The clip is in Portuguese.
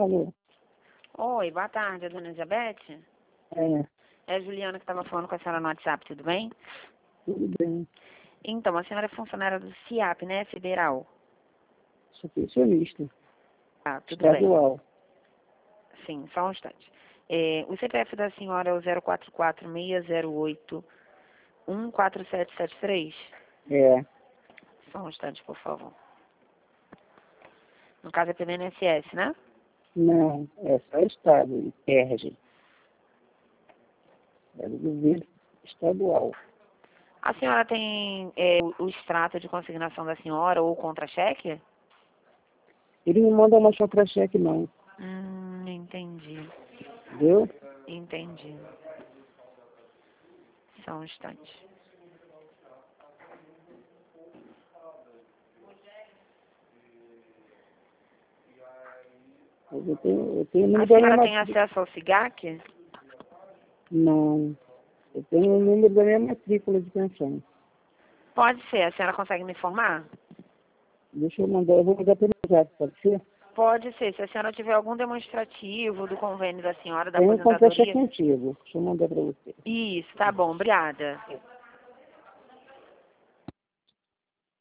Alô? Oi, boa tarde, a dona Elizabeth? É, É a Juliana que estava falando com a senhora no WhatsApp, tudo bem? tudo bem. Então, a senhora é funcionária do CIAP, né, federal? Sou pensionista, Ah, tudo bem. estadual. Sim, só um instante. O CPF da senhora é o 044608-14773? É, Só um instante, por favor. No caso é pelo INSS, né? não, é só Estado, e perde. É do governo estadual. A senhora tem o extrato de consignação da senhora ou o contra-cheque? Ele não manda mais contra-cheque, não, Entendi. entendeu? Entendi. Só um instante. Mas eu tenho o A número da minha senhora tem matrícula. acesso ao SIGAC? Não, eu tenho o número da minha matrícula de pensão. Pode ser. A senhora consegue me informar? Deixa eu mandar, eu vou mandar pelo WhatsApp, pode ser? Pode ser. Se a senhora tiver algum demonstrativo do convênio da senhora, da Tem um contra-cheque aposentadoria. antigo, deixa eu mandar para você. Isso, tá bom. Obrigada.